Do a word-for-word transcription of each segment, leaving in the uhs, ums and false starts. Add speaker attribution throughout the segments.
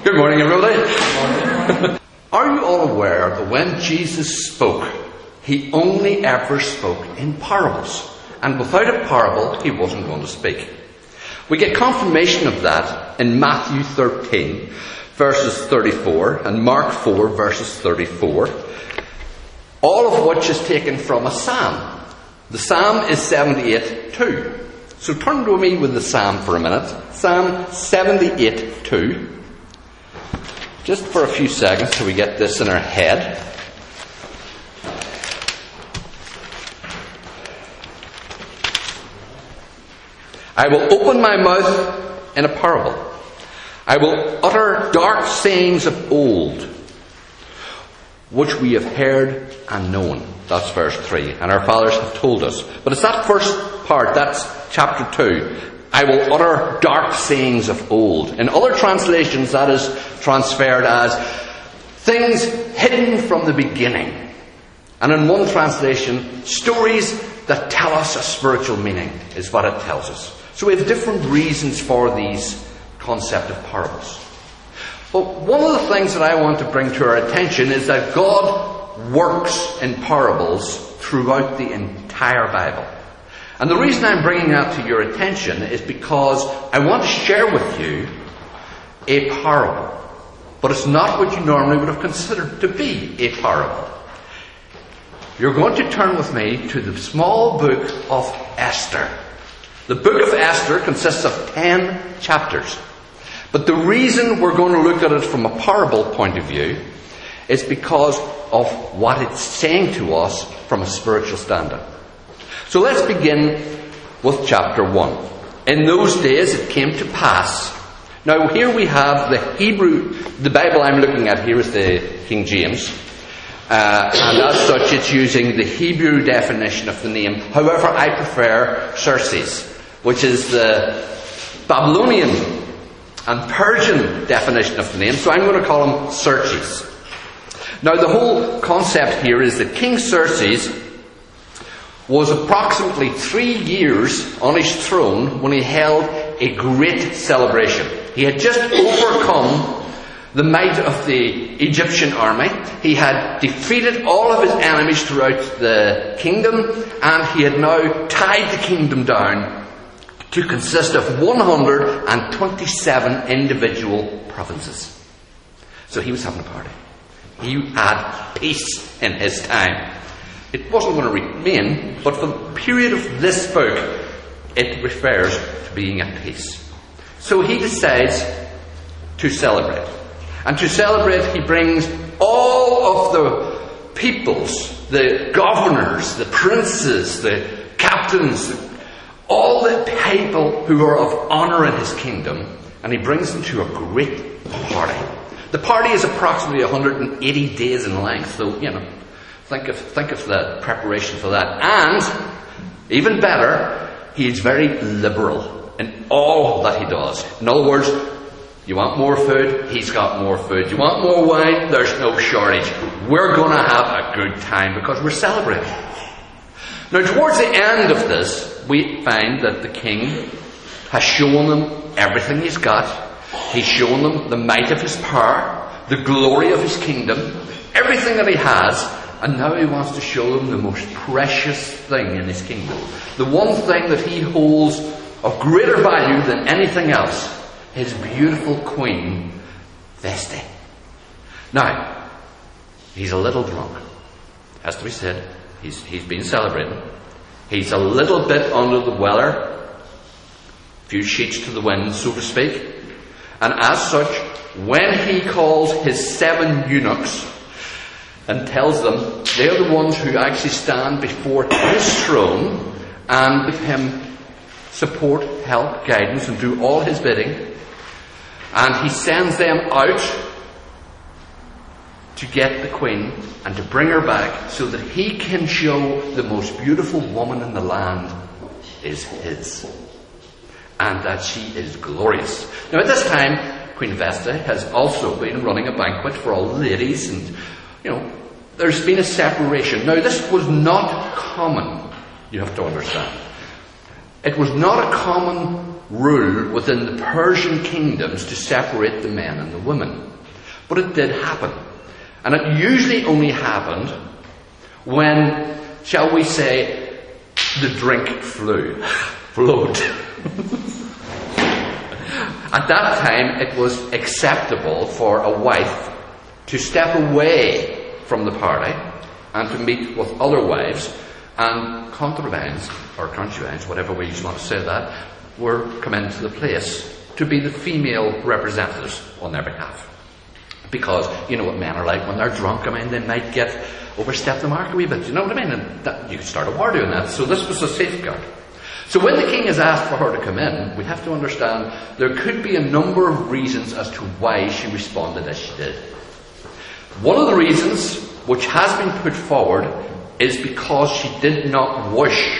Speaker 1: Good morning, everybody. Good morning. Are you all aware that when Jesus spoke, he only ever spoke in parables? And without a parable, he wasn't going to speak. We get confirmation of that in Matthew thirteen, verses thirty-four, and Mark four, verses thirty-four, all of which is taken from a psalm. The psalm is seventy-eight two. So turn to me with the psalm for a minute. Psalm seventy-eight two. Just for a few seconds till we get this in our head. I will open my mouth in a parable. I will utter dark sayings of old, which we have heard and known. That's verse three. And our fathers have told us. But it's that first part, that's chapter two. I will utter dark sayings of old. In other translations, that is transferred as things hidden from the beginning. And in one translation, stories that tell us a spiritual meaning is what it tells us. So we have different reasons for these concept of parables. But one of the things that I want to bring to our attention is that God works in parables throughout the entire Bible. And the reason I'm bringing that to your attention is because I want to share with you a parable. But it's not what you normally would have considered to be a parable. You're going to turn with me to the small book of Esther. The book of Esther consists of ten chapters. But the reason we're going to look at it from a parable point of view is because of what it's saying to us from a spiritual standard. So let's begin with chapter one. In those days it came to pass. Now here we have the Hebrew, the Bible I'm looking at here is the King James. Uh, and as such it's using the Hebrew definition of the name. However, I prefer Xerxes, which is the Babylonian and Persian definition of the name. So I'm going to call him Xerxes. Now the whole concept here is that King Xerxes was approximately three years on his throne when he held a great celebration. He had just overcome the might of the Egyptian army. He had defeated all of his enemies throughout the kingdom, and he had now tied the kingdom down to consist of one hundred twenty-seven individual provinces. So he was having a party. He had peace in his time. It wasn't going to remain, but for the period of this book, it refers to being at peace. So he decides to celebrate. And to celebrate, he brings all of the peoples, the governors, the princes, the captains, all the people who are of honour in his kingdom, and he brings them to a great party. The party is approximately one hundred eighty days in length, so, you know, Think of, think of the preparation for that. And, even better, he is very liberal in all that he does. In other words, you want more food? He's got more food. You want more wine? There's no shortage. We're going to have a good time because we're celebrating. Now, towards the end of this, we find that the king has shown them everything he's got. He's shown them the might of his power, the glory of his kingdom, everything that he has. And now he wants to show them the most precious thing in his kingdom. The one thing that he holds of greater value than anything else. His beautiful queen, Vashti. Now, he's a little drunk. Has to be said. He's, he's been celebrating. He's a little bit under the weather. A few sheets to the wind, so to speak. And as such, when he calls his seven eunuchs and tells them they're the ones who actually stand before his throne and give him support, help, guidance, and do all his bidding. And he sends them out to get the queen and to bring her back so that he can show the most beautiful woman in the land is his. And that she is glorious. Now at this time, Queen Vashti has also been running a banquet for all the ladies, and you know, there's been a separation. Now this was not common, you have to understand. It was not a common rule within the Persian kingdoms to separate the men and the women. But it did happen. And it usually only happened when, shall we say, the drink flew, flowed. At that time, it was acceptable for a wife to step away from the party and to meet with other wives, and concubines, or concubines, whatever way you want to say that, were come into the place to be the female representatives on their behalf. Because you know what men are like when they're drunk. I mean, they might get overstep the mark a wee bit. You know what I mean? And that, you could start a war doing that. So this was a safeguard. So when the king has asked for her to come in, we have to understand there could be a number of reasons as to why she responded as she did. One of the reasons, which has been put forward, is because she did not wish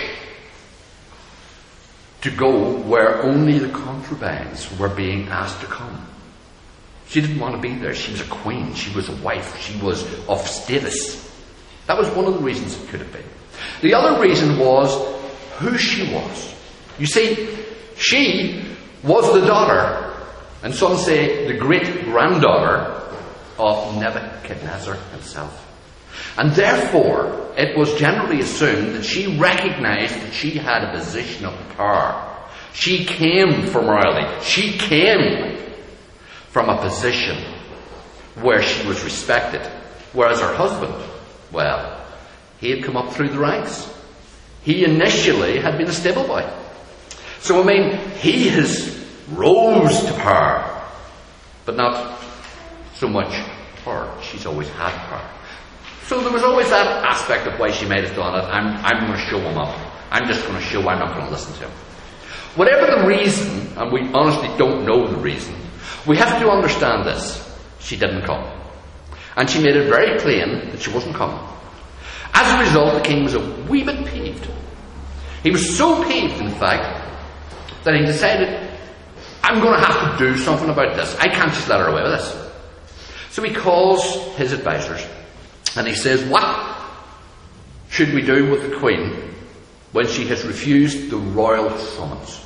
Speaker 1: to go where only the concubines were being asked to come. She didn't want to be there. She was a queen. She was a wife. She was of status. That was one of the reasons it could have been. The other reason was who she was. You see, she was the daughter, and some say the great-granddaughter of Nebuchadnezzar himself. And therefore, it was generally assumed that she recognized that she had a position of power. She came from royalty. She came from a position where she was respected. Whereas her husband, well, he had come up through the ranks. He initially had been a stable boy. So, I mean, he has rose to power, but not so much her. She's always had power. So there was always that aspect of why she might have done it. I'm, I'm going to show him up. I'm just going to show I'm not going to listen to him. Whatever the reason, and we honestly don't know the reason, we have to understand this. She didn't come. And she made it very plain that she wasn't coming. As a result, the king was a wee bit peeved. He was so peeved, in fact, that he decided, I'm going to have to do something about this. I can't just let her away with this. So he calls his advisors and he says, what should we do with the queen when she has refused the royal summons?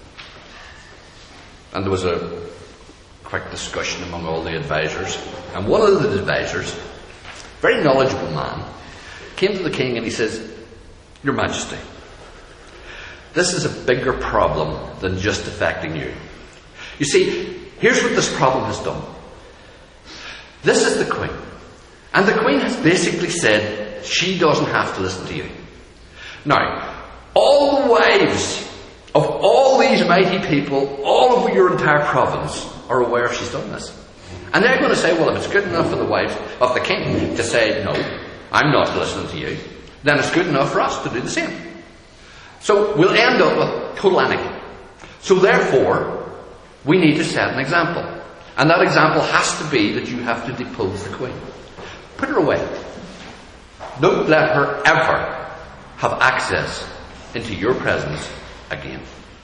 Speaker 1: And there was a quick discussion among all the advisors. And one of the advisors, very knowledgeable man, came to the king and he says, Your Majesty, this is a bigger problem than just affecting you. You see, here's what this problem has done. This is the queen. And the queen has basically said she doesn't have to listen to you. Now, all the wives of all these mighty people, all over your entire province, are aware she's done this. And they're going to say, well, if it's good enough for the wives of the king to say, no, I'm not listening to you, then it's good enough for us to do the same. So we'll end up with total anarchy. So therefore, we need to set an example. And that example has to be that you have to depose the queen. Put her away. Don't let her ever have access into your presence again.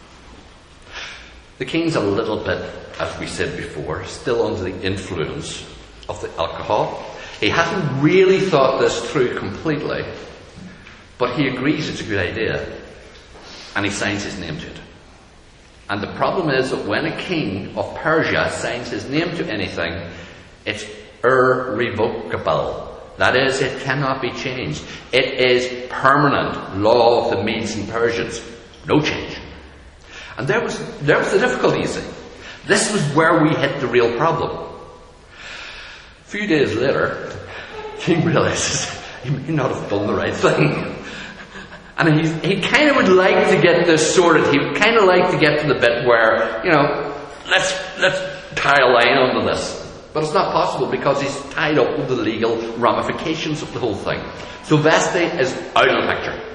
Speaker 1: The king's a little bit, as we said before, still under the influence of the alcohol. He hasn't really thought this through completely, but he agrees it's a good idea, and he signs his name to it. And the problem is that when a king of Persia signs his name to anything, it's irrevocable. That is, it cannot be changed. It is permanent law of the Medes and Persians. No change. And there was, there was the difficulty, you see. This was where we hit the real problem. A few days later, the king realizes he may not have done the right thing. And he, he kind of would like to get this sorted. He would kind of like to get to the bit where, you know, let's, let's tie a line onto this. But it's not possible because he's tied up with the legal ramifications of the whole thing. So Vashti is out of the picture.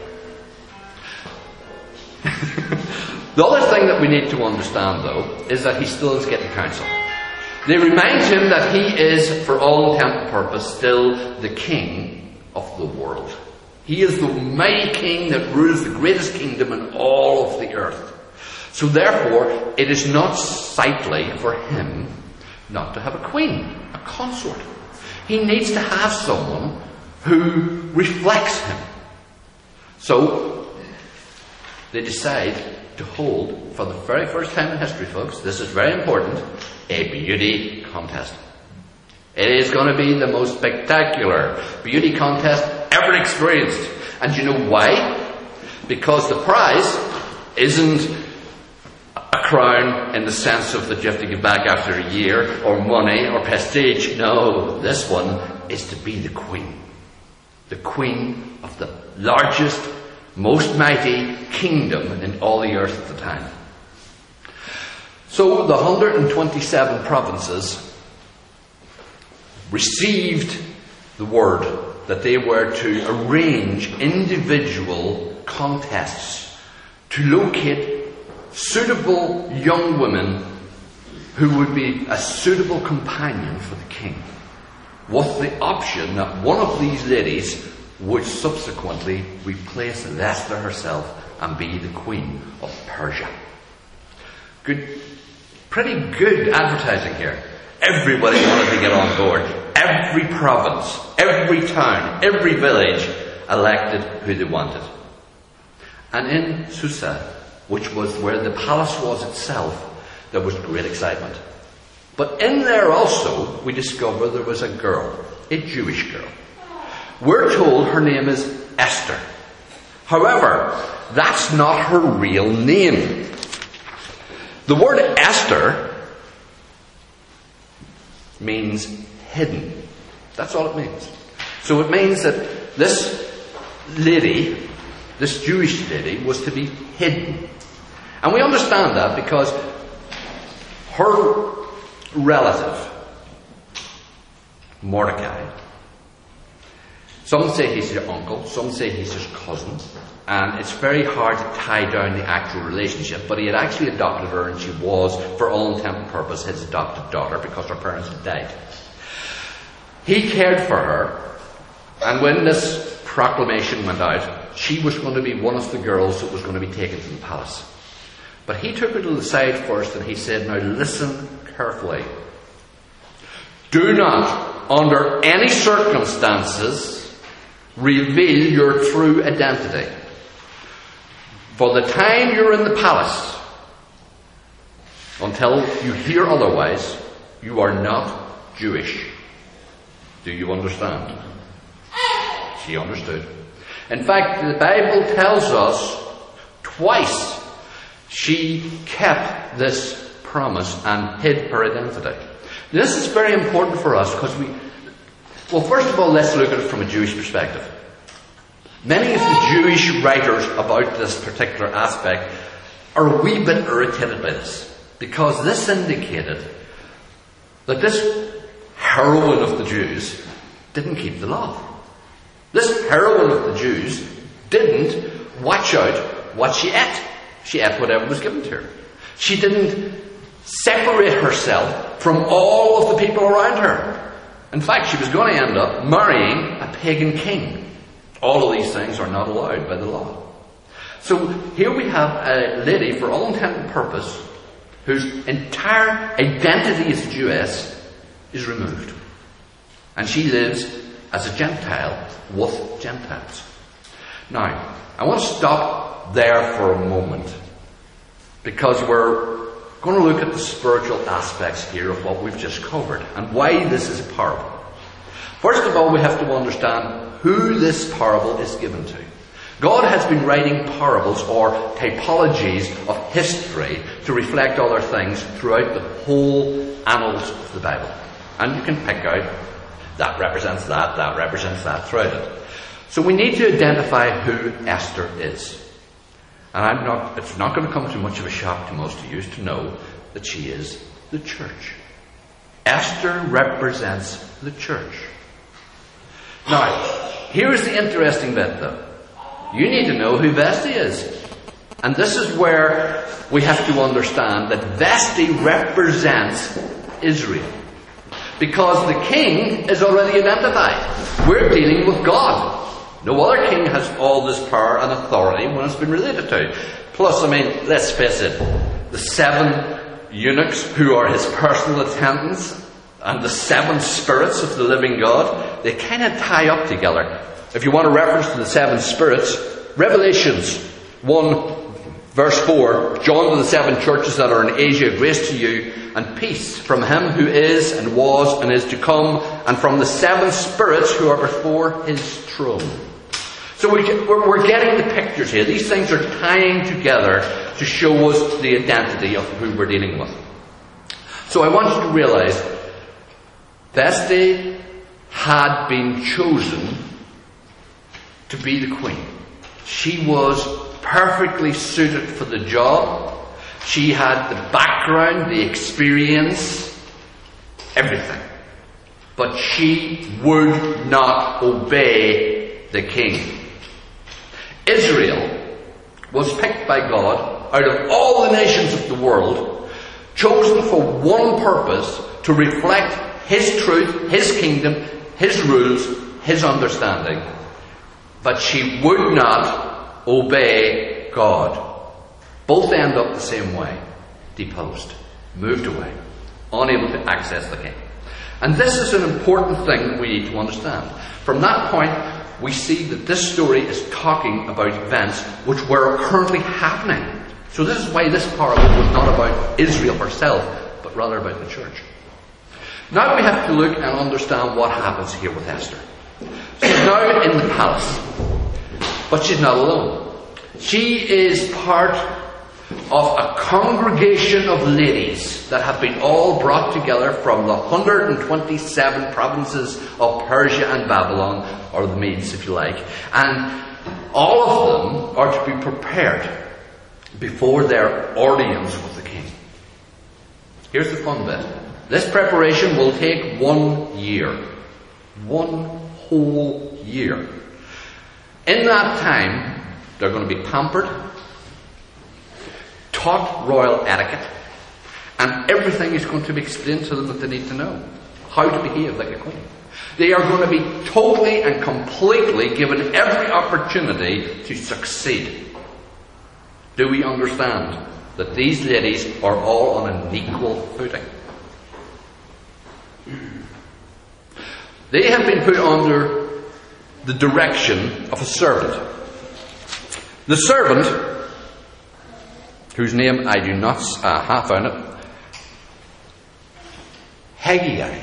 Speaker 1: The other thing that we need to understand, though, is that he still is getting counsel. They remind him that he is, for all intent and purpose, still the king of the world. He is the mighty king that rules the greatest kingdom in all of the earth. So therefore, it is not sightly for him not to have a queen, a consort. He needs to have someone who reflects him. So, they decide to hold, for the very first time in history, folks, this is very important, a beauty contest. It is going to be the most spectacular beauty contest ever experienced. And you know why? Because the prize isn't a crown in the sense of that you have to give back after a year, or money, or prestige. No, this one is to be the queen. The queen of the largest, most mighty kingdom in all the earth at the time. So the one hundred twenty-seven provinces received the word that they were to arrange individual contests to locate suitable young women who would be a suitable companion for the king, with the option that one of these ladies would subsequently replace Esther herself and be the queen of Persia. Good, pretty good advertising here. Everybody wanted to get on board. Every province, every town, every village elected who they wanted. And in Susa, which was where the palace was itself, there was great excitement. But in there also, we discover there was a girl, a Jewish girl. We're told her name is Esther. However, that's not her real name. The word Esther means hidden. That's all it means. So it means that this lady, this Jewish lady, was to be hidden. And we understand that because her relative, Mordecai, some say he's her uncle, some say he's his cousin, and it's very hard to tie down the actual relationship, but he had actually adopted her, and she was, for all intent and purpose, his adopted daughter because her parents had died. He cared for her, and when this proclamation went out, she was going to be one of the girls that was going to be taken to the palace. But he took her to the side first and he said, now listen carefully. Do not, under any circumstances, reveal your true identity. For the time you're in the palace, until you hear otherwise, you are not Jewish. Do you understand? She understood. In fact, the Bible tells us twice she kept this promise and hid her identity. This is very important for us because we, well, first of all, let's look at it from a Jewish perspective. Many of the Jewish writers about this particular aspect are a wee bit irritated by this, because this indicated that this heroine of the Jews didn't keep the law. This heroine of the Jews didn't watch out what she ate. She ate whatever was given to her. She didn't separate herself from all of the people around her. In fact, she was going to end up marrying a pagan king. All of these things are not allowed by the law. So here we have a lady, for all intent and purpose, whose entire identity as a Jewess is removed. And she lives as a Gentile with Gentiles. Now, I want to stop there for a moment, because we're going to look at the spiritual aspects here of what we've just covered and why this is a parable. First of all, we have to understand who this parable is given to. God has been writing parables or typologies of history to reflect other things throughout the whole annals of the Bible. And you can pick out that represents that, that represents that throughout it. So we need to identify who Esther is. And I'm not, it's not going to come too much of a shock to most of you to know that she is the church. Esther represents the church. Now, here's the interesting bit though. You need to know who Vesti is. And this is where we have to understand that Vesti represents Israel. Because the king is already identified. We're dealing with God. No other king has all this power and authority when it's been related to. Plus, I mean, let's face it, the seven eunuchs who are his personal attendants and the seven spirits of the living God, they kind of tie up together. If you want a reference to the seven spirits, Revelations one Verse four, John to the seven churches that are in Asia, grace to you and peace from him who is and was and is to come, and from the seven spirits who are before his throne. So we get, we're, we're getting the pictures here. These things are tying together to show us the identity of who we're dealing with. So I want you to realize Vashti had been chosen to be the queen. She was perfectly suited for the job. She had the background, the experience, everything. But she would not obey the king. Israel was picked by God out of all the nations of the world, chosen for one purpose, to reflect his truth, his kingdom, his rules, his understanding. But she would not obey God. Both end up the same way. Deposed. Moved away. Unable to access the king. And this is an important thing that we need to understand. From that point, we see that this story is talking about events which were currently happening. So this is why this parable was not about Israel herself, but rather about the church. Now we have to look and understand what happens here with Esther. She's now in the palace. But she's not alone. She is part of a congregation of ladies that have been all brought together from the one hundred twenty-seven provinces of Persia and Babylon, or the Medes if you like. And all of them are to be prepared before their audience with the king. Here's the fun bit. This preparation will take one year. One whole year. In that time, they're going to be pampered, taught royal etiquette, and everything is going to be explained to them that they need to know. How to behave like a queen. They are going to be totally and completely given every opportunity to succeed. Do we understand that these ladies are all on an equal footing? They have been put under the direction of a servant. The servant, whose name I do not uh, have found it, Haggai,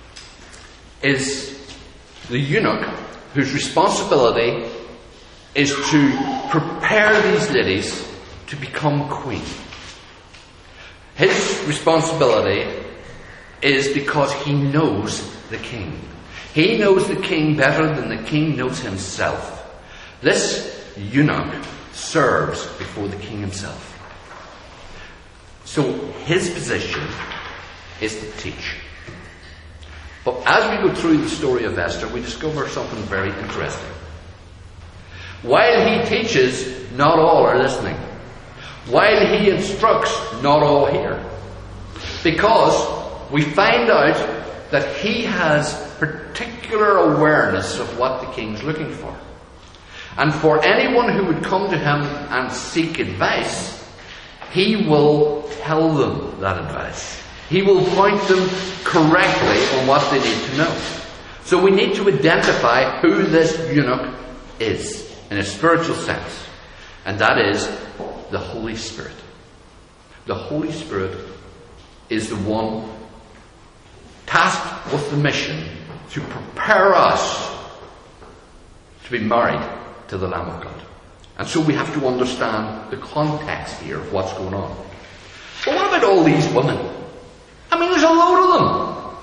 Speaker 1: is the eunuch whose responsibility is to prepare these ladies to become queen. His responsibility is because he knows the king. He knows the king better than the king knows himself. This eunuch serves before the king himself. So his position is to teach. But as we go through the story of Esther, we discover something very interesting. While he teaches, not all are listening. While he instructs, not all hear. Because we find out that he has particular awareness of what the king's looking for. And for anyone who would come to him and seek advice, he will tell them that advice. He will point them correctly on what they need to know. So we need to identify who this eunuch is in a spiritual sense. And that is the Holy Spirit. The Holy Spirit is the one tasked with the mission to prepare us to be married to the Lamb of God. And so we have to understand the context here of what's going on. But what about all these women? I mean, there's a load of them.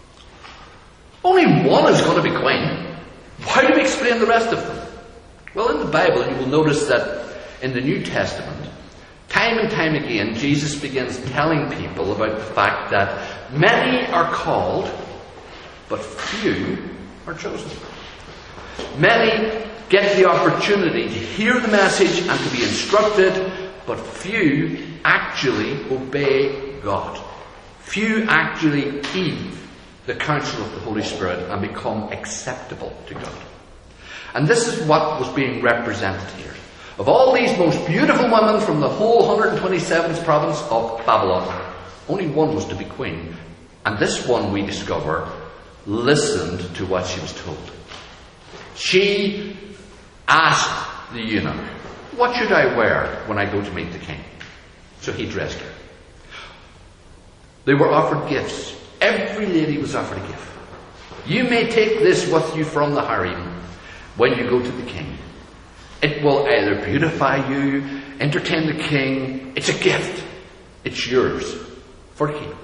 Speaker 1: Only one is going to be queen. How do we explain the rest of them? Well, in the Bible, you will notice that in the New Testament, time and time again, Jesus begins telling people about the fact that many are called, but few are chosen. Many get the opportunity to hear the message and to be instructed, but few actually obey God. Few actually heed the counsel of the Holy Spirit and become acceptable to God. And this is what was being represented here. Of all these most beautiful women from the whole one hundred twenty-seventh province of Babylon, only one was to be queen. And this one, we discover, listened to what she was told. She asked the eunuch, what should I wear when I go to meet the king? So he dressed her. They were offered gifts. Every lady was offered a gift. You may take this with you from the harem when you go to the king. It will either beautify you, entertain the king. It's a gift. It's yours for the king.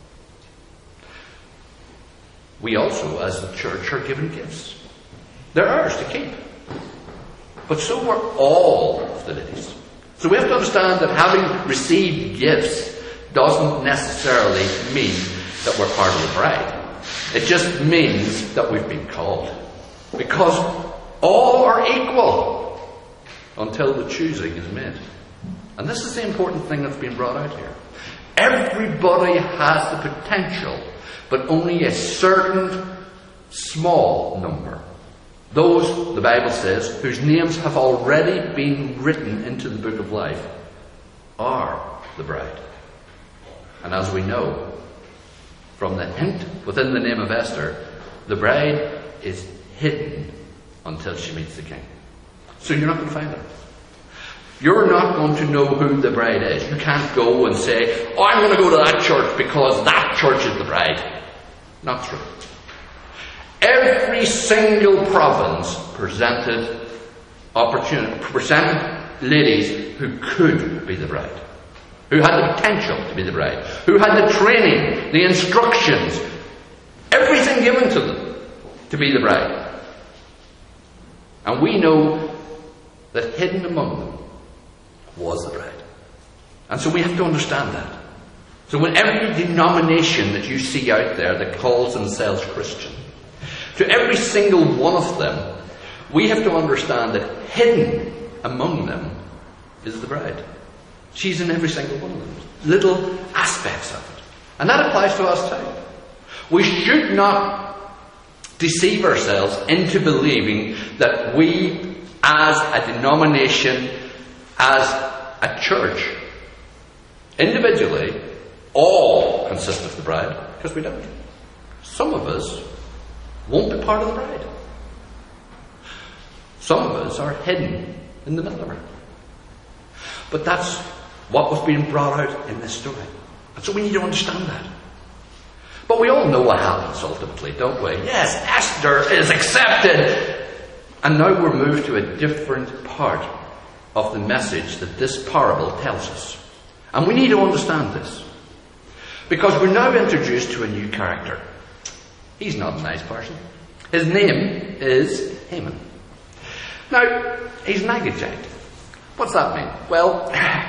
Speaker 1: We also, as the church, are given gifts. They're ours to keep. But so are all of the ladies. So we have to understand that having received gifts doesn't necessarily mean that we're part of the bride. It just means that we've been called. Because all are equal until the choosing is made. And this is the important thing that's been brought out here. Everybody has the potential, but only a certain small number. Those, the Bible says, whose names have already been written into the book of life are the bride. And as we know, from the hint within the name of Esther, the bride is hidden until she meets the king. So you're not going to find her. You're not going to know who the bride is. You can't go and say, oh, I'm going to go to that church because that church is the bride. Not true. Every single province presented opportunity, presented ladies who could be the bride, who had the potential to be the bride, who had the training, the instructions, everything given to them to be the bride. And we know that hidden among them was the bride. And so we have to understand that. So when every denomination that you see out there that calls themselves Christian, to every single one of them, we have to understand that hidden among them is the bride. She's in every single one of them. Little aspects of it. And that applies to us too. We should not deceive ourselves into believing that we, as a denomination, as a church, individually, all consist of the bride, because we don't. Some of us won't be part of the bride. Some of us are hidden in the middle of her. But that's what was being brought out in this story. And so we need to understand that. But we all know what happens ultimately, don't we? Yes, Esther is accepted. And now we're moved to a different part of the message that this parable tells us. And we need to understand this. Because we're now introduced to a new character. He's not a nice person. His name is Haman. Now, he's an Agagite. What's that mean? Well,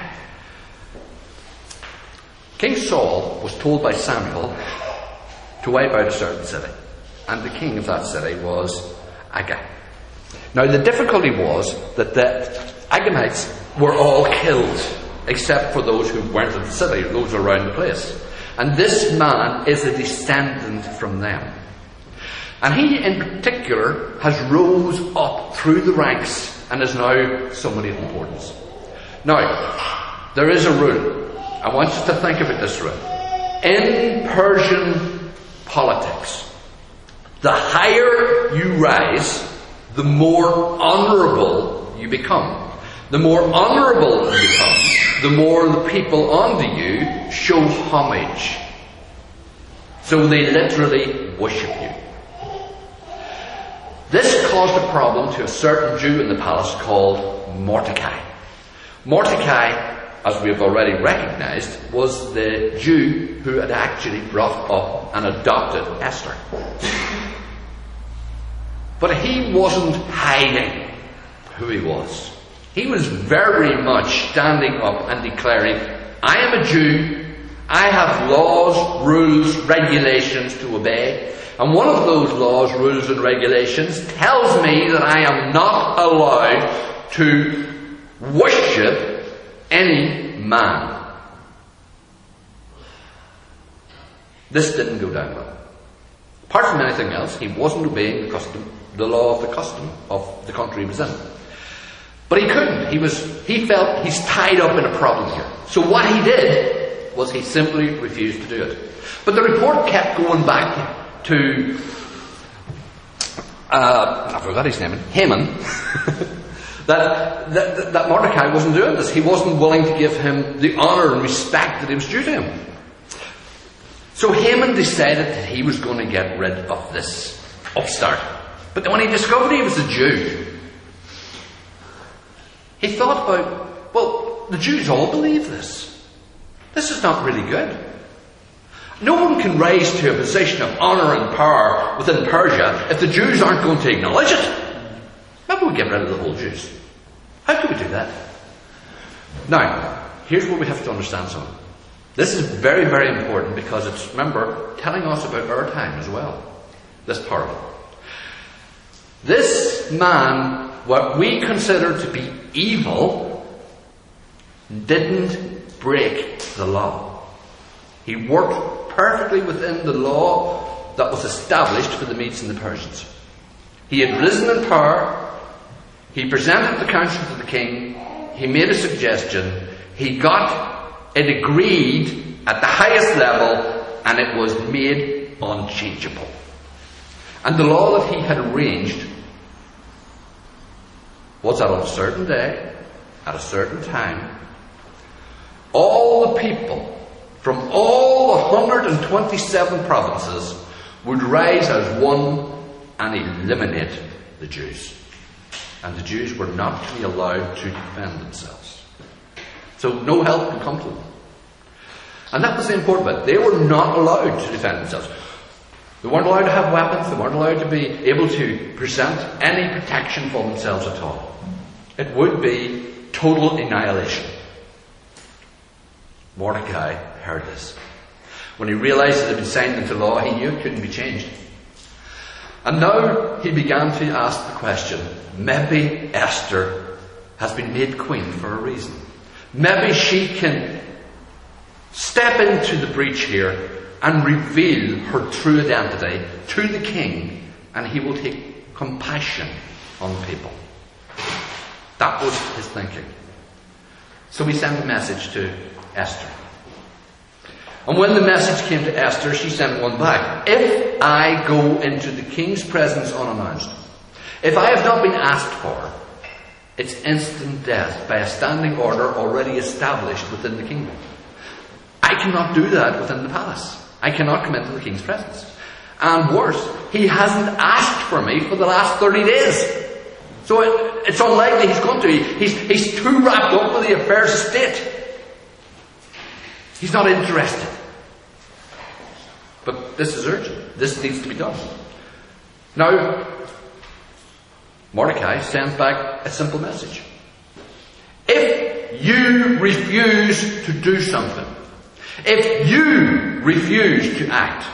Speaker 1: King Saul was told by Samuel to wipe out a certain city. And the king of that city was Agag. Now, the difficulty was that the Agagites were all killed, except for those who weren't in the city, those around the place. And this man is a descendant from them. And he in particular has rose up through the ranks and is now somebody of importance. Now, there is a rule. I want you to think of it this way. In Persian politics, the higher you rise, the more honourable you become. The more honourable you become, the more the people under you show homage. So they literally worship you. This caused a problem to a certain Jew in the palace called Mordecai. Mordecai, as we have already recognised, was the Jew who had actually brought up and adopted Esther. But he wasn't hiding who he was. He was very much standing up and declaring, I am a Jew, I have laws, rules, regulations to obey, and one of those laws, rules and regulations tells me that I am not allowed to worship any man. This didn't go down well. Apart from anything else, he wasn't obeying the custom, the law of the custom of the country he was in. But he couldn't. He was, he felt he's tied up in a problem here. So what he did was he simply refused to do it. But the report kept going back to, uh, I forgot his name, Haman, That, that, that Mordecai wasn't doing this. He wasn't willing to give him the honour and respect that he was due to him. So Haman decided that he was going to get rid of this upstart. But then when he discovered he was a Jew, he thought about, well, the Jews all believe this. This is not really good. No one can rise to a position of honour and power within Persia if the Jews aren't going to acknowledge it. Maybe we get rid of the whole Jews. How can we do that? Now, here's what we have to understand something. This is very, very important because it's, remember, telling us about our time as well. This parable. This man, what we consider to be evil, didn't break the law. He worked perfectly within the law that was established for the Medes and the Persians. He had risen in power. He presented the counsel to the king. He made a suggestion. He got it agreed at the highest level, and it was made unchangeable. And the law that he had arranged was that on a certain day, at a certain time, all the people from all one hundred twenty-seven provinces would rise as one and eliminate the Jews. And the Jews were not to be allowed to defend themselves. So no help could come to them. And that was the important bit. They were not allowed to defend themselves. They weren't allowed to have weapons. They weren't allowed to be able to present any protection for themselves at all. It would be total annihilation. Mordecai heard this. When he realized it had been signed into law, he knew it couldn't be changed. And now he began to ask the question, maybe Esther has been made queen for a reason. Maybe she can step into the breach here and reveal her true identity to the king, and he will take compassion on the people. That was his thinking. So he sent a message to Esther. And when the message came to Esther, she sent one back. If I go into the king's presence unannounced, if I have not been asked for, it's instant death by a standing order already established within the kingdom. I cannot do that within the palace. I cannot come into the king's presence. And worse, he hasn't asked for me for the last thirty days. So it, it's unlikely he's going to. He's, he's too wrapped up with the affairs of state. He's not interested. But this is urgent. This needs to be done. Now, Mordecai sends back a simple message. If you refuse to do something, if you refuse to act,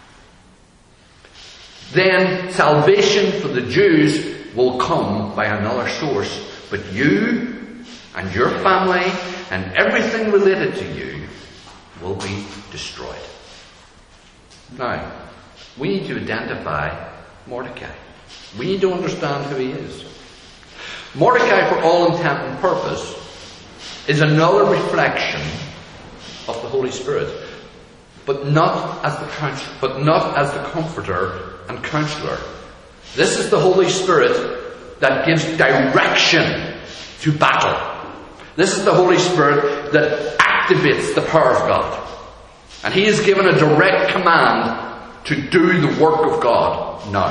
Speaker 1: then salvation for the Jews will come by another source. But you and your family and everything related to you will be destroyed. Now, we need to identify Mordecai. We need to understand who he is. Mordecai, for all intent and purpose, is another reflection of the Holy Spirit, but not as the counsel, but not as the comforter and counselor. This is the Holy Spirit that gives direction to battle. This is the Holy Spirit that activates the power of God. And he is given a direct command to do the work of God now.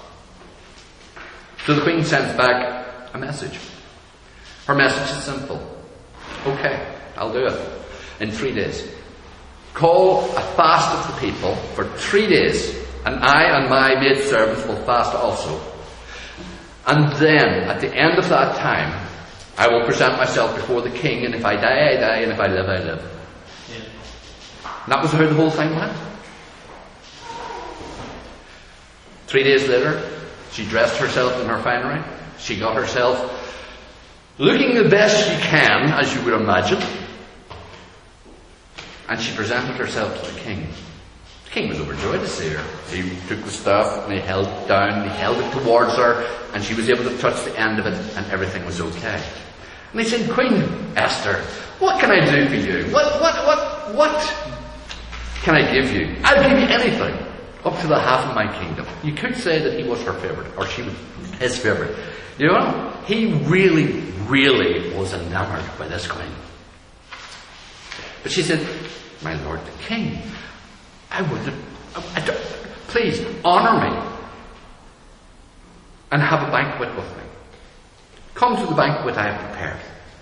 Speaker 1: So the queen sends back a message. Her message is simple. Okay, I'll do it. In three days. Call a fast of the people for three days, and I and my maidservants will fast also. And then, at the end of that time, I will present myself before the king, and if I die, I die, and if I live, I live. Yeah. And that was how the whole thing went. Three days later, she dressed herself in her finery. She got herself looking the best she can, as you would imagine. And she presented herself to the king. The king was overjoyed to see her. He took the staff and he held it down, he held it towards her, and she was able to touch the end of it, and everything was okay. And he said, Queen Esther, what can I do for you? What, what, what, what can I give you? I'll give you anything. up to the half of my kingdom. You could say that he was her favourite, or she was his favourite. You know, he really, really was enamoured by this queen. But she said, my lord the king, I would have, I, I, please honour me and have a banquet with me. Come to the banquet I have prepared.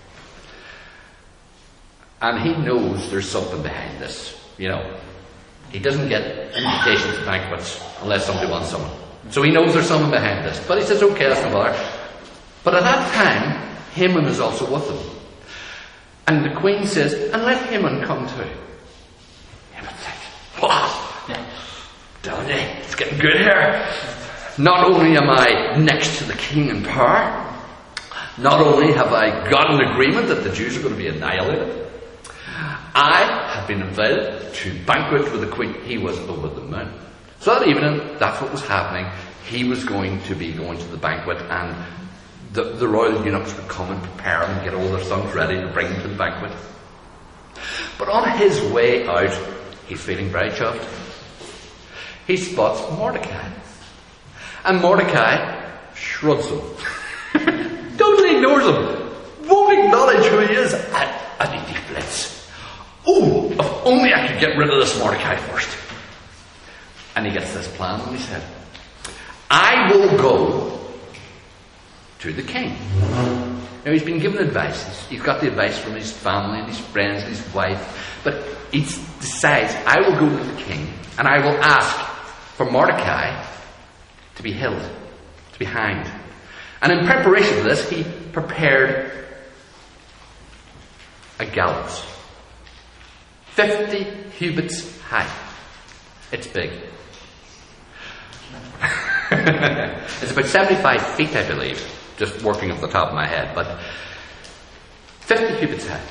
Speaker 1: And he knows there's something behind this. You know, he doesn't get invitations to banquets unless somebody wants someone. So he knows there's something behind this. But he says, okay, that's no bother. But at that time, Haman is also with them. And the queen says, and let Haman come too. Haman's like, wow, Donny, it's getting good here. Not only am I next to the king in power, not only have I got an agreement that the Jews are going to be annihilated, I have been invited to banquet with the queen. He was over the moon. So that evening, that's what was happening. He was going to be going to the banquet, and the, the royal eunuchs would come and prepare him and get all their sons ready to bring him to the banquet. But on his way out, he's feeling very chuffed. He spots Mordecai. And Mordecai shrugs him. Totally ignores him. Won't acknowledge who he is. And, and he deflects. Oh, if only I could get rid of this Mordecai first. And he gets this plan in his head. I will go to the king. Now he's been given advice. He's, he's got the advice from his family and his friends and his wife. But he decides, I will go to the king and I will ask for Mordecai to be held, to be hanged. And in preparation for this, he prepared a gallows. Fifty cubits high. It's big. It's about seventy-five feet, I believe. Just working off the top of my head. But fifty cubits high.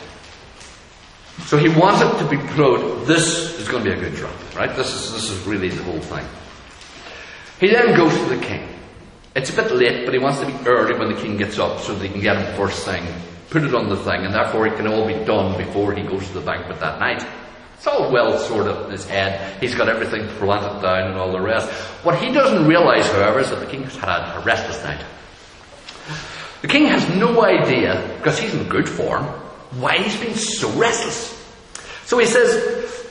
Speaker 1: So he wanted to be proud, this is going to be a good drop, right? This is, this is really the whole thing. He then goes to the king. It's a bit late, but he wants to be early when the king gets up so they can get him first thing, put it on the thing, and therefore it can all be done before he goes to the banquet that night. It's all well sorted in his head. He's got everything planted down and all the rest. What he doesn't realise, however, is that the king has had a restless night. The king has no idea, because he's in good form, why he's been so restless. So he says,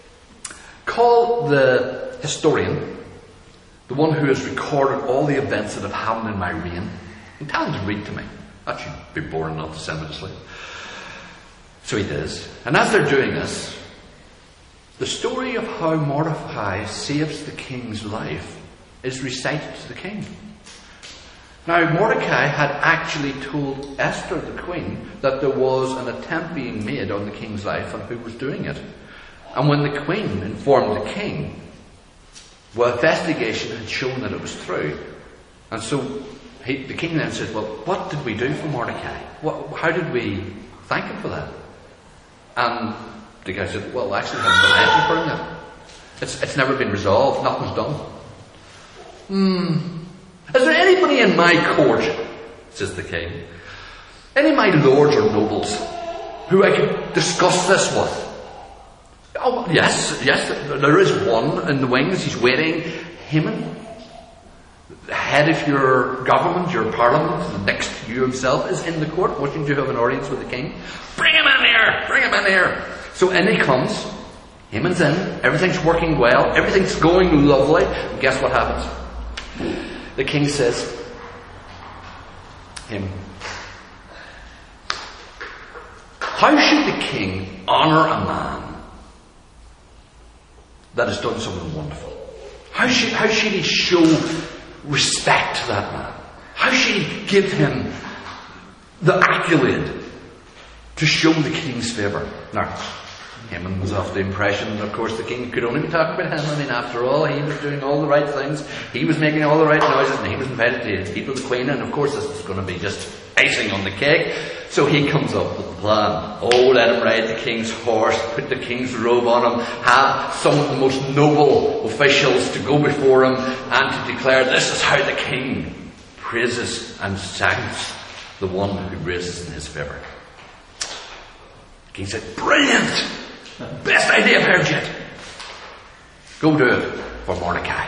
Speaker 1: call the historian, the one who has recorded all the events that have happened in my reign, and tell him to read to me. That should be boring enough to send me to sleep. So he does. And as they're doing this, the story of how Mordecai saves the king's life is recited to the king. Now, Mordecai had actually told Esther, the queen, that there was an attempt being made on the king's life and who was doing it. And when the queen informed the king, well, investigation had shown that it was true. And so he, the king then said, well, what did we do for Mordecai? What, how did we thank him for that? And the guy said, well, actually, we haven't done anything for him yet. It's, it's never been resolved. Nothing's done. Hmm. Is there anybody in my court, says the king, any of my lords or nobles, who I could discuss this with? Oh, yes, yes, there is one in the wings. He's waiting. Haman, the head of your government, your parliament, the next to you himself, is in the court, wishing to have an audience with the king. Bring him in here! Bring him in here! So in he comes. Haman's in. Everything's working well. Everything's going lovely. And guess what happens? The king says, Haman, how should the king honour a man that has done something wonderful? How should, how should he show respect to that man? How should he give him the accolade to show the king's favour? Now, Haman was of the impression that, of course, the king could only be talking about him. I mean, after all, he was doing all the right things. He was making all the right noises, and he was invited to eat with the queen. And, of course, this was going to be just icing on the cake. So he comes up with the plan. Oh, let him ride the king's horse, put the king's robe on him, have some of the most noble officials to go before him, and to declare this is how the king praises and thanks the one who raises in his favour. The king said, brilliant! Best idea I've heard yet. Go do it. for Mordecai.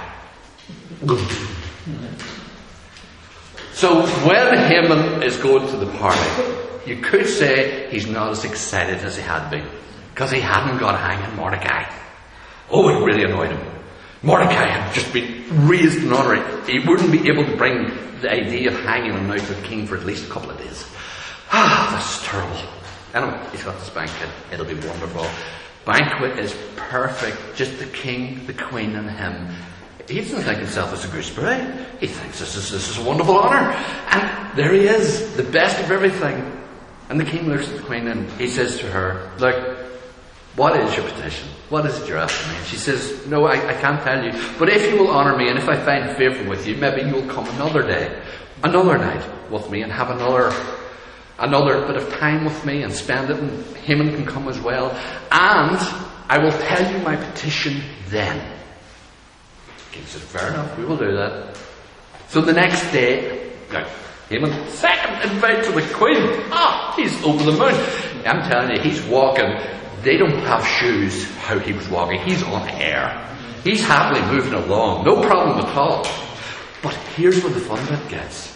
Speaker 1: So when Haman is going to the party, you could say he's not as excited as he had been, because he hadn't got hanging Mordecai. Oh, it really annoyed him. Mordecai had just been raised in honour. He wouldn't be able to bring the idea of hanging him now to the king for at least a couple of days. Ah, that's terrible. Anyway, he's got this banquet. It'll be wonderful. Banquet is perfect. Just the king, the queen, and him. He doesn't think himself as a gooseberry. He thinks this is, this is a wonderful honour. And there he is, the best of everything. And the king looks at the queen and he says to her, look, what is your petition? What is it you're asking me? And she says, no, I, I can't tell you. But if you will honour me and if I find favour with you, maybe you'll come another day, another night with me and have another another bit of time with me and spend it, and Haman can come as well. And I will tell you my petition then. The king says, fair enough, we will do that. So the next day, now, Haman, second invite to the queen. Ah, he's over the moon. I'm telling you, he's walking. They don't have shoes how he was walking. He's on air. He's happily moving along. No problem at all. But here's where the fun bit gets.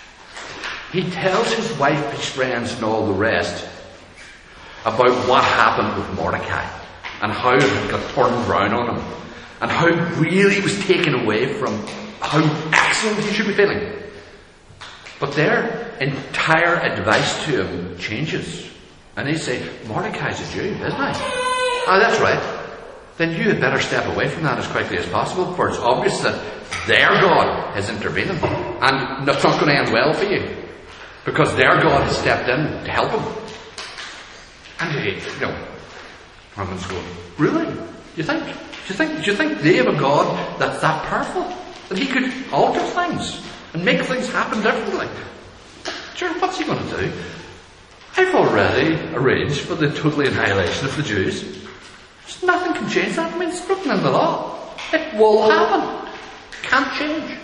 Speaker 1: He tells his wife, his friends, and all the rest about what happened with Mordecai and how it got turned round on him and how really he was taken away from how excellent he should be feeling. But their entire advice to him changes. And they say, Mordecai's a Jew, isn't he? Ah, that's right. Then you had better step away from that as quickly as possible, for it's obvious that their God is intervening. And it's not going to end well for you, because their God has stepped in to help him. And he, you know, Haman's going, really? Do you think? Do you think? Do you think they have a God that's that powerful? That he could alter things and make things happen differently? Sure, what's he going to do? I've already arranged for the total annihilation of the Jews. There's nothing can change that. I mean, it's written in the law. It will happen. Can't change.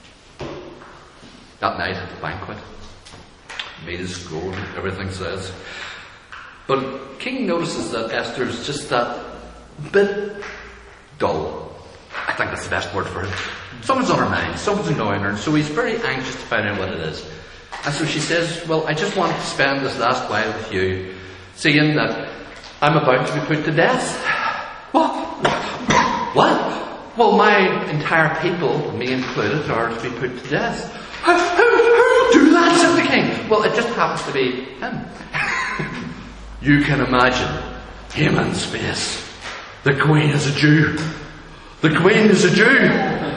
Speaker 1: That night at the banquet, meat is grown, everything says. But King notices that Esther's just that bit dull. I think that's the best word for it. Something's on her mind, something's annoying her, and so he's very anxious to find out what it is. And so she says, well, I just want to spend this last while with you, seeing that I'm about to be put to death. What? What? Well, my entire people, me included, are to be put to death. How, how, how do you do that, said the king? Well, it just happens to be him. You can imagine Haman's face. The queen is a Jew. The queen is a Jew.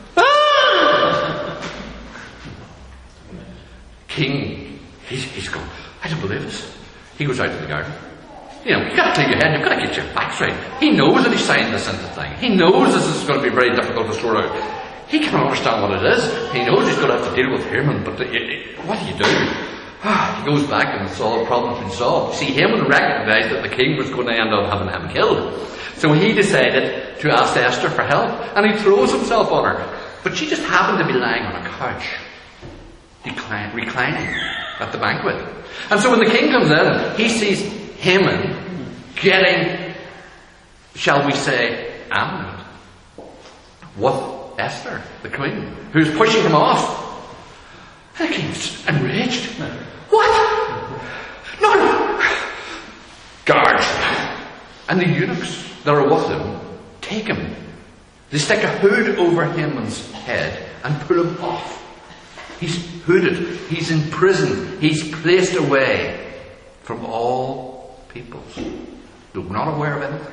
Speaker 1: King, he's, he's going, I don't believe this. He goes out to the garden. You know, you've got to clear your head, you've got to get your facts right. He knows that he's signed this into thing. He knows this is going to be very difficult to sort out. He can't understand what it is. He knows he's going to have to deal with Haman, but the, what do you do? He goes back and it's all the problem's been solved. See, Haman recognised that the king was going to end up having him killed. So he decided to ask Esther for help, and he throws himself on her. But she just happened to be lying on a couch, decline, reclining at the banquet. And so when the king comes in, he sees Haman getting, shall we say, angry with Esther, the queen, who's pushing him off. And the king's enraged. What? No! Guards! And the eunuchs that are with him take him. They stick a hood over Haman's head and pull him off. He's hooded. He's in prison. He's placed away from all peoples. They're not aware of anything.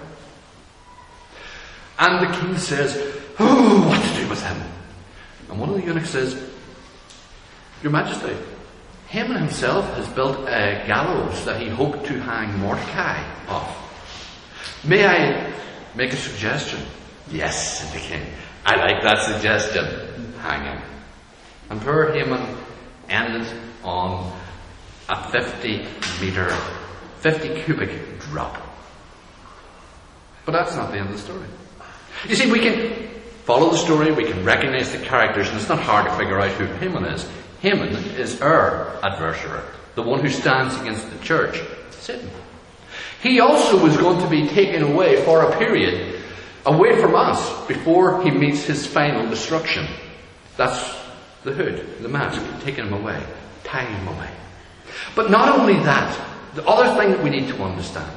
Speaker 1: And the king says, oh, what to do with him? And one of the eunuchs says, Your Majesty, Haman himself has built a gallows that he hoped to hang Mordecai off. May I make a suggestion? Yes, said the king. I like that suggestion. Hang him. And poor Haman ended on a fifty metre, fifty cubic drop. But that's not the end of the story. You see, we can follow the story, we can recognise the characters, and it's not hard to figure out who Haman is. Haman is our adversary, the one who stands against the church, Satan. He also was going to be taken away for a period away from us before he meets his final destruction. That's the hood, the mask, taking him away, tying him away. But not only that, the other thing that we need to understand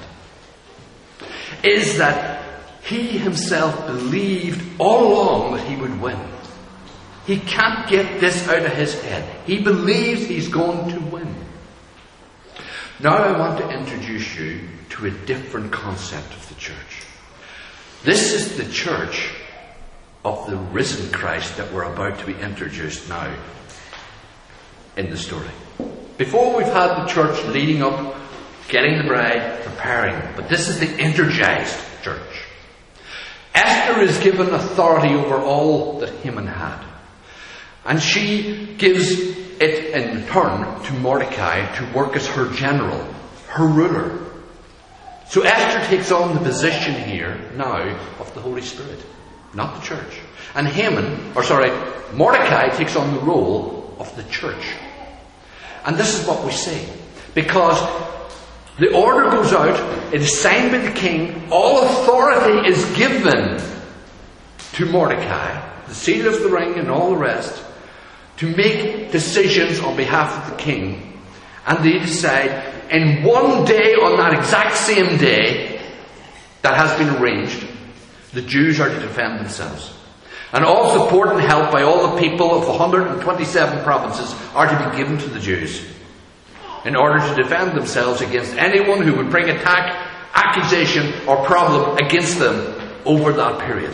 Speaker 1: is that he himself believed all along that he would win. He can't get this out of his head. He believes he's going to win. Now I want to introduce you to a different concept of the church. This is the church of the risen Christ that we're about to be introduced now in the story. Before we've had the church leading up, getting the bride, preparing. But this is the energized church. Esther is given authority over all that Haman had. And she gives it in return to Mordecai to work as her general, her ruler. So Esther takes on the position here now of the Holy Spirit, not the church. And Haman, or sorry, Mordecai takes on the role of the church. And this is what we see. Because the order goes out, it is signed by the king, all authority is given to Mordecai, the seal of the ring and all the rest, to make decisions on behalf of the king. And they decide, in one day, on that exact same day that has been arranged, the Jews are to defend themselves. And all support and help by all the people of the one hundred twenty-seven provinces are to be given to the Jews in order to defend themselves against anyone who would bring attack, accusation or problem against them over that period.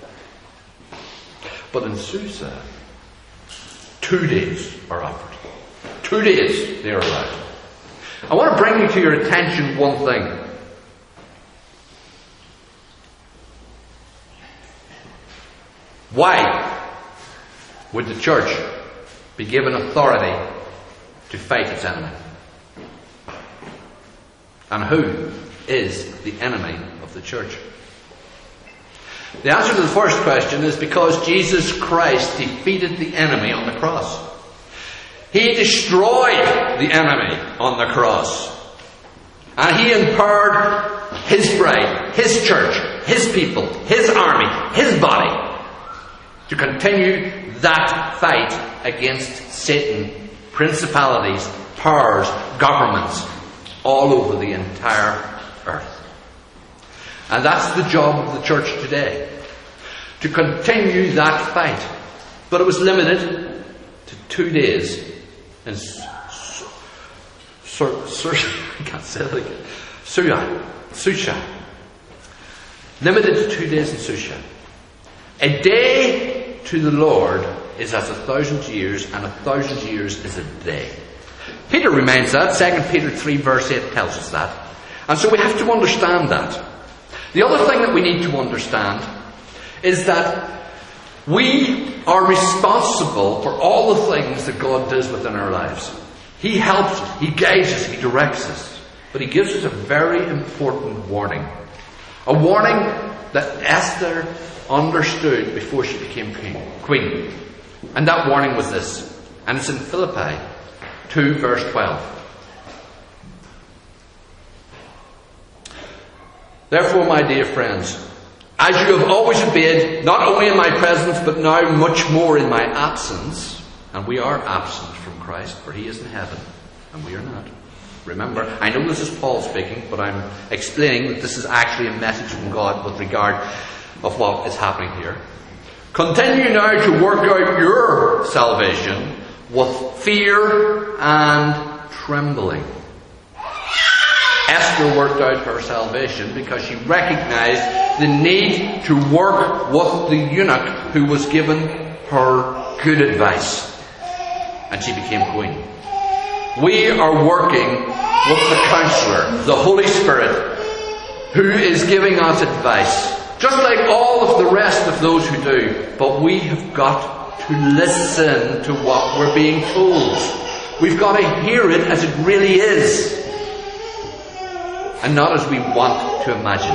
Speaker 1: But in Susa, two days are offered. Two days they are allowed. I want to bring you to your attention one thing. Why would the church be given authority to fight its enemy? And who is the enemy of the church? The answer to the first question is because Jesus Christ defeated the enemy on the cross. He destroyed the enemy on the cross. And he empowered his bride, his church, his people, his army, his body to continue that fight against Satan, principalities, powers, governments, all over the entire earth. And that's the job of the church today, to continue that fight. But it was limited to two days in Sur, Sur, Sur, I can't say that again. Suya, Susha. Limited to two days in Susha. A day to the Lord is as a thousand years, and a thousand years is a day. Peter reminds that. Second Peter three verse eight tells us that. And so we have to understand that. The other thing that we need to understand is that we are responsible for all the things that God does within our lives. He helps us, He guides us, He directs us. But He gives us a very important warning. A warning that Esther understood before she became king, queen. And that warning was this. And it's in Philippi two verse twelve. Therefore, my dear friends, as you have always obeyed, not only in my presence, but now much more in my absence, and we are absent from Christ, for He is in heaven, and we are not. Remember, I know this is Paul speaking, but I'm explaining that this is actually a message from God with regard of what is happening here. Continue now to work out your salvation with fear and trembling. Esther worked out her salvation because she recognized the need to work with the eunuch who was given her good advice. And she became queen. We are working with the counselor, the Holy Spirit, who is giving us advice. Just like all of the rest of those who do. But we have got to listen to what we're being told. We've got to hear it as it really is. And not as we want to imagine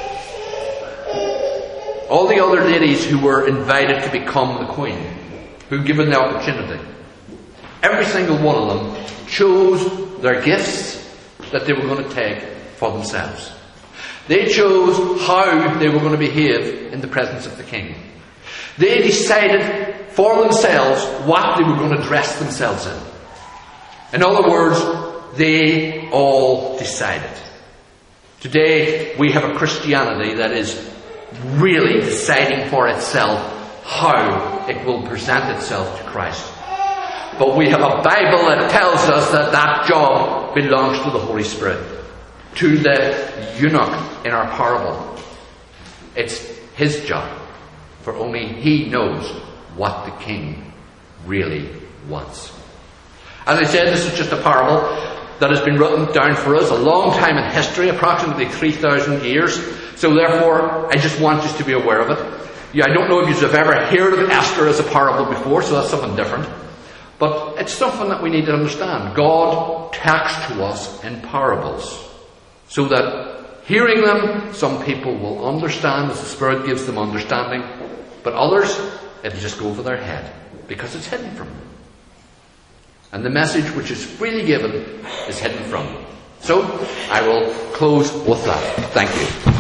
Speaker 1: it. All the other ladies who were invited to become the queen, who were given the opportunity, every single one of them chose their gifts that they were going to take for themselves. They chose how they were going to behave in the presence of the king. They decided for themselves what they were going to dress themselves in. In other words, they all decided. Today, we have a Christianity that is really deciding for itself how it will present itself to Christ. But we have a Bible that tells us that that job belongs to the Holy Spirit, to the eunuch in our parable. It's his job, for only he knows what the king really wants. As I said, this is just a parable that has been written down for us a long time in history, approximately three thousand years. So therefore, I just want you to be aware of it. Yeah, I don't know if you have ever heard of Esther as a parable before, so that's something different. But it's something that we need to understand. God talks to us in parables, so that hearing them, some people will understand as the Spirit gives them understanding, but others, it'll just go over their head, because it's hidden from them. And the message which is freely given is hidden from them. So, I will close with that. Thank you.